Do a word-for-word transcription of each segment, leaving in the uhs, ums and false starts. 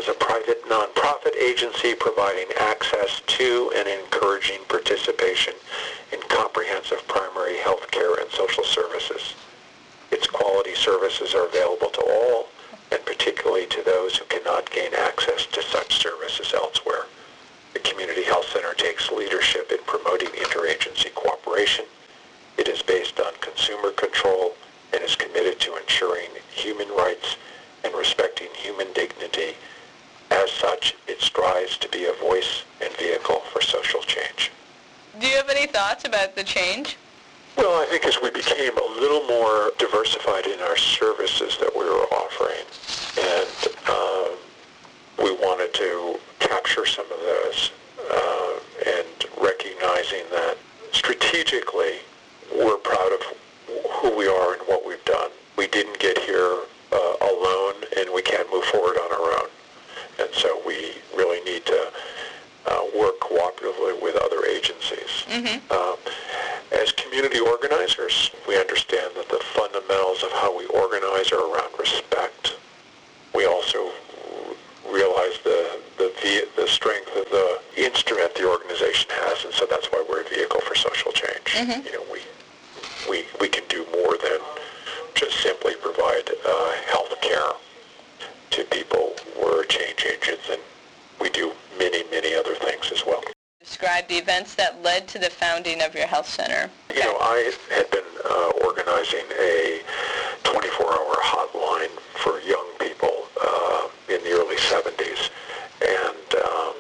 as a private nonprofit agency providing access to and encouraging participation in comprehensive primary health care and social services. Its quality services are available to all, and particularly to those who cannot gain access to such services elsewhere. The Community Health Center takes leadership in promoting interagency cooperation. It is based on consumer control and is committed to ensuring human rights and respecting human dignity. As such, it strives to be a voice and vehicle for social change. Do you have any thoughts about the change? Well, I think as we became a little more diversified in our services that we were offering, and um, we wanted to capture some of those, uh, and recognizing that strategically we're proud of who we are and what we've done. We didn't get here uh, alone, and we can't move forward on our own. And so we really need to uh, work cooperatively with other agencies. Mm-hmm. Um, as community organizers, we understand that the fundamentals of how we organize are around respect. We also realize the the, the strength of the instrument the organization has, and so that's why we're a vehicle for social change. Mm-hmm. You know, we we we can do more than just simply provide uh, health care to people. We're change agents, and we do many, many other things as well. Describe the events that led to the founding of your health center. You know, I had been uh, organizing a twenty-four hour hotline for young people uh, in the early seventies, and um,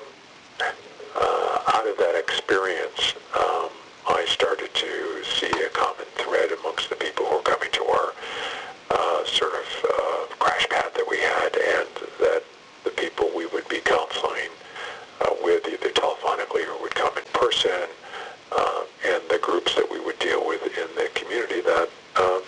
uh, out of that experience, um, I started to see a common thread amongst the people who were coming to our uh, sort of uh, crash pad that we had, and that the people we would be counseling uh, with either telephonically or would come in person, uh, and the groups that we would deal with in the community, that um,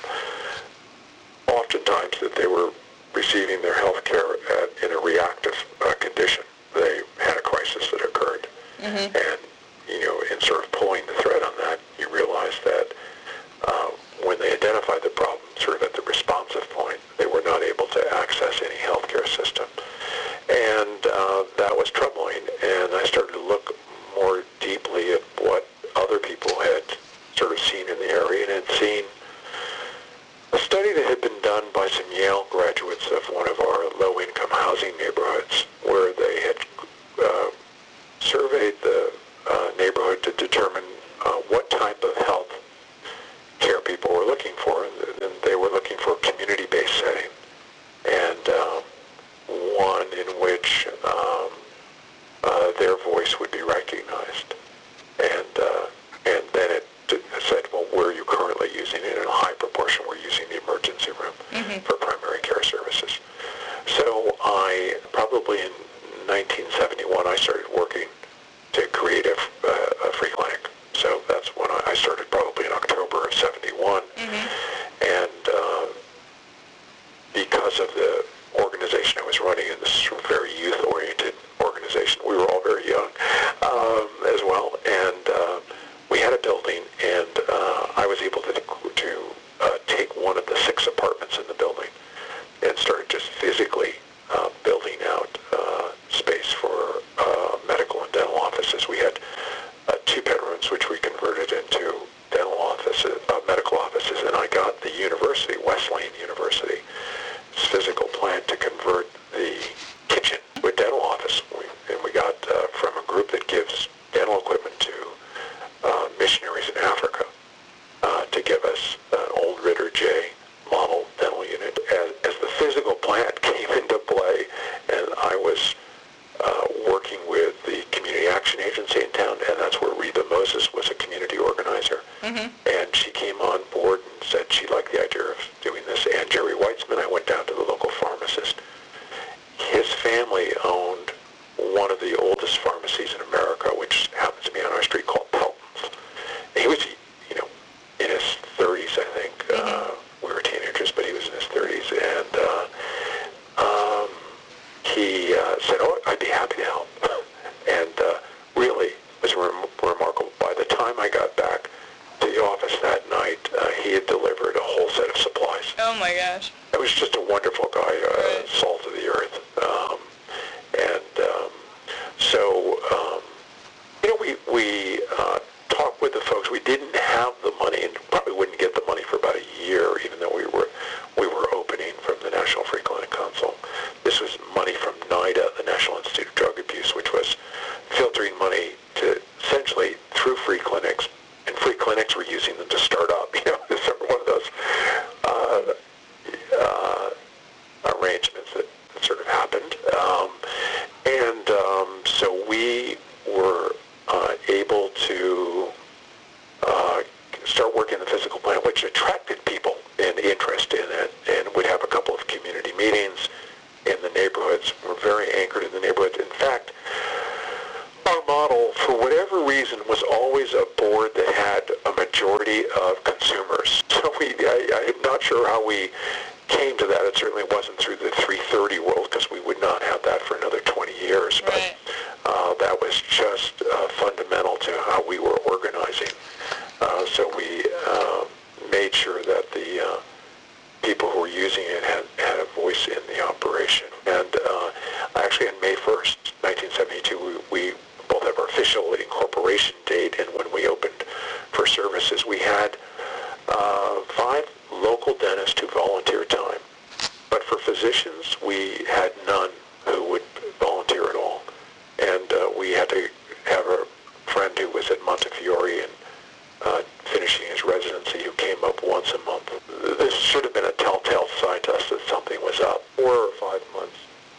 oftentimes that they were receiving their health care at, in a reactive uh, condition. They had a crisis that occurred. Mm-hmm. And, you know, in sort of pulling the thread on that, you realize that uh, when they identified the problem, sort of at the responsive point, they were not able to access any healthcare system. And uh, that was troubling, and I started to look more deeply at what other people had sort of seen in the area, and had seen a study that had been done by some Yale graduates of one of our low-income housing neighborhoods, where they had uh, surveyed the uh, neighborhood to determine uh, what type of health care people were looking for, and they were looking for a community-based setting, and um, one in which um, uh, their voice would be recognized. And uh, and then it said, well, where are you currently using it? In a high proportion, we're using the emergency room Mm-hmm. for primary care services. So I, probably in nineteen seventy-one, I started working to create a, uh, a free clinic. So that's when I, I started, probably in October of seventy-one. Mm-hmm. And uh, because of the organization I was running, in this very youth-oriented organization, we were all very young um, as well, and uh, we had a building, and uh, I was able to, to uh, take one of the six apartments in the building and started just physically uh, building out uh, space for uh, medical and dental offices. We had uh, two bedrooms, which we converted into dental offices, uh, medical offices, and I got the university, Wesleyan University, physical plan to convert the kitchen to a dental office. We, and we got uh, from a group that gives dental equipment to uh, missionaries in Africa uh, to give us an old Ritter J model dental unit. As, as the physical plant came into play, and I was uh, working with the Community Action Agency in town, and that's where Reba Moses was a community organizer. Mm-hmm. And she came on board and said she liked the idea of doing this. And Jerry Weitzman, I went down to the local pharmacist. His family owned one of the oldest pharmacies in America, which happens to be on our street, called Pelton's. He was, you know, in his thirties, I think. Mm-hmm. Uh, we were teenagers, but he was in his thirties. And uh, um, he uh, said, oh, I'd be happy to help. And uh, really, it was rem- remarkable. By the time I got back to the office that night, uh, he had delivered a whole set of supplies. Oh my gosh. It was just a wonderful guy, uh, Right. salt of the earth. Um, meetings in the neighborhoods. We're very anchored in the neighborhoods. In fact, our model, for whatever reason, was always a board that had a majority of consumers. So we, I, I'm not sure how we came to that. It certainly wasn't through the three thirty world, because we would not have that for another twenty years. Right. But uh, that was just uh, fundamental to how we were organizing. Uh, so we uh, made sure that the uh, people who were using it had, had a voice in the operation. And uh, actually on May first, nineteen seventy-two, we, we both have our official incorporation date, and when we opened for services, we had uh, five local dentists who volunteered time. But for physicians, we had none who would volunteer at all. And uh, we had to have a friend who was at Montefiore and uh, finishing his residency who came up once a month. This should have been a telltale sign to us that something was up. Four or five months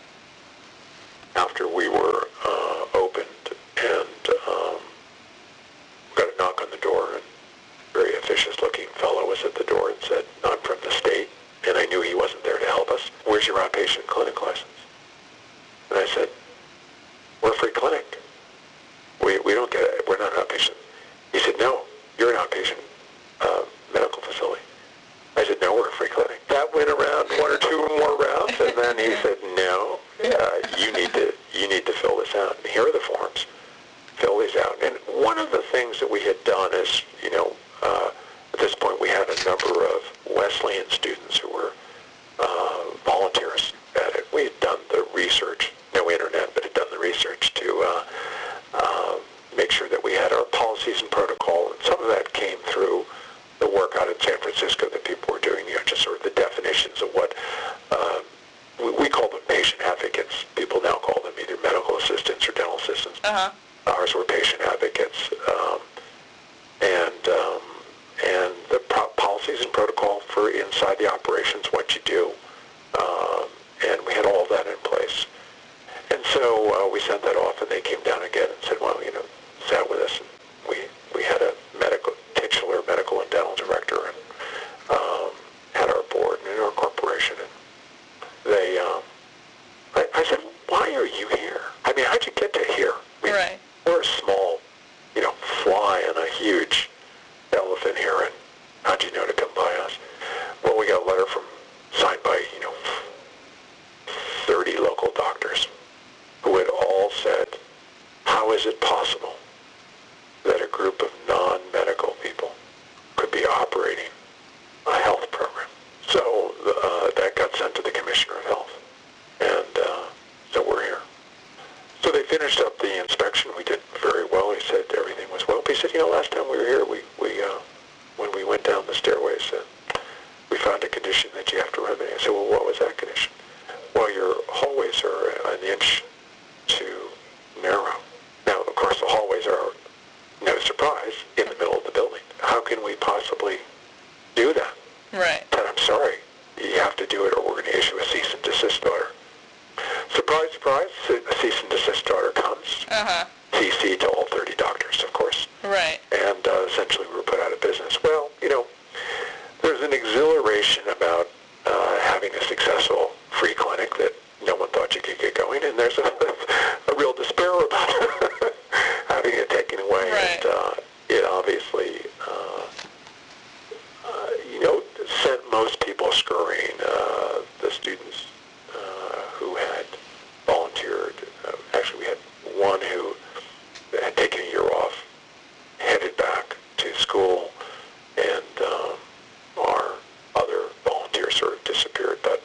after we were uh, opened, and um, got a knock on the door, and a very officious-looking fellow was at the door and said, "I'm from the state," and I knew he wasn't there to help us. "Where's your outpatient clinic license?" And I said, "We're a free clinic. We we don't get it. We're not an outpatient." He said, "No, you're an outpatient uh, medical facility." I said, "No, we're a free clinic." That went around one or two more rounds, and then he said, "No, uh, you need to you need to fill this out. And here are the forms. Fill these out." And one of the things that we had done is, you know, uh, at this point we had a number of Wesleyan students who were uh, volunteers at it. We had done the research, no internet, but had done the research to uh, uh, make sure that we had our policies and protocol, and some of that came through the work out in San Francisco that people were doing, you know, just sort of the definitions of what uh, we, we call them patient advocates. People now call them either medical assistants or dental assistants. Uh-huh. Ours were patient advocates, um, and um, and the pro- policies and protocol for inside the operations, what you do, um, and we had all that in place. And so uh, we sent that off, and they came down again and said, well, you know, sat with us, and we we had a medical titular medical and dental director, and um, had our board and our corporation, and they. Um, I, I said, why are you here? I mean, how'd you get to here? I mean, Right. We're a small, you know, fly in a huge elephant here, and how'd you know to come by us? Well, we got a letter from, signed by, you know, thirty local doctors who had all said, how is it possible that a group of non-medical people could be operating a health program? So uh, that got sent to the Commissioner of Health, and uh, so we're here. So they finished up the inspection. We did very well. He said everything was well. But he said, you know, last time we were here, we, we uh, when we went down the stairways, uh, we found a condition that you have to remedy. I said, well, what was that condition? Well, your hallways are an inch too narrow. Now, of course, the hallways are, no surprise, in the middle of the building. How can we possibly do that? Right. I said, I'm sorry. You have to do it, or we're going to issue a cease and desist order. Surprise, surprise, a cease and desist order comes. Uh-huh. C C to all thirty doctors, of course. Right. And uh, essentially we were put out of business. Well, you know, there's an exhilaration about uh, having a successful free clinic that no one thought you could get going, and there's a, a real despair about having it taken away. Right. And uh, it obviously, uh, uh, you know, sent most people scurrying. Uh, the students uh, who had volunteered, uh, actually we had one who had taken a year off, headed back to school, and um, our other volunteers sort of disappeared. But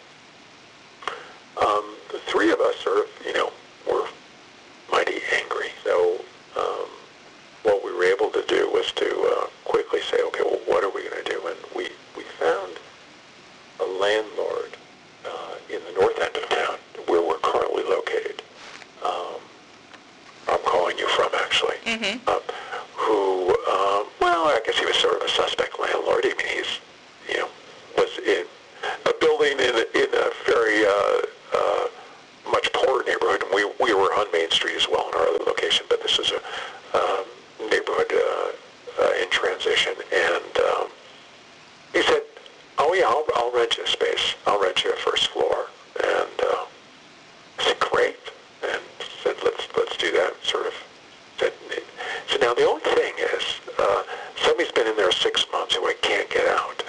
um, the three of us sort of, you know, were mighty angry. So um, what we were able to do was to uh, quickly say, okay, well, what are we going to do? And we, we found a landlord uh, in the north end of town where we're currently located. Um, I'm calling you from, actually. Mm-hmm. Uh, who, um, well, I guess he was sort of a suspect landlord. I mean, he's, you know, was in a building in a, in a very uh, uh, much poorer neighborhood the only thing is, uh, somebody's been in there six months who I can't get out.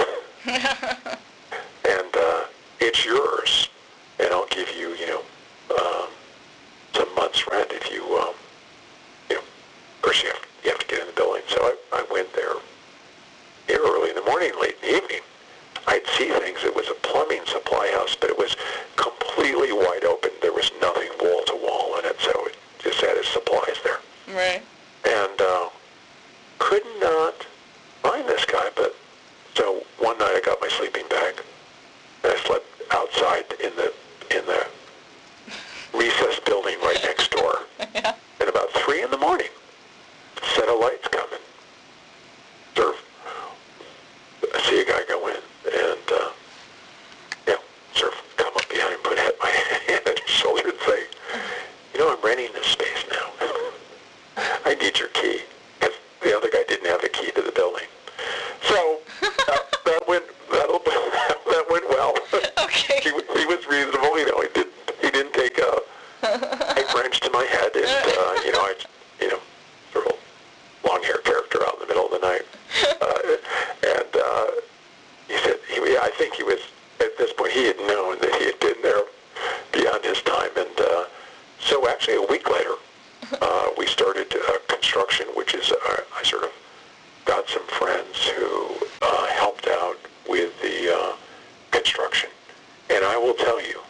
And uh, it's yours, and I'll give you, you know, um, some month's rent if you, um, you know, of course you have, you have to get in the building. So I, I went there early in the morning, late in the evening. I'd see things. It was a plumbing supply house, but it was completely wide open. There was nothing wall to wall in it, so it just had its supplies there. Right. And uh, could not find this guy, but so one night I got my sleeping bag, and I slept outside in the in the recessed building right next door. Yeah. And about three in the morning, set of lights coming. Sort of, I see a guy go in, and uh, yeah, sort of come up behind him, put head, my hand on his shoulder, and say, "You know, I'm renting this space now. I need your key." Because the other guy didn't have a key to the building. So uh, that went that, that went well. Okay. He, he was reasonable. You know, he didn't he didn't take a knife wrench to my head, and uh, you know, I you know, sort of long hair character out in the middle of the night. Uh, and uh, he said, he, I think he was at this point he had known that he had been there beyond his time, and uh, so actually a week later. Uh, we started uh, construction, which is, uh, I sort of got some friends who uh, helped out with the uh, construction. And I will tell you,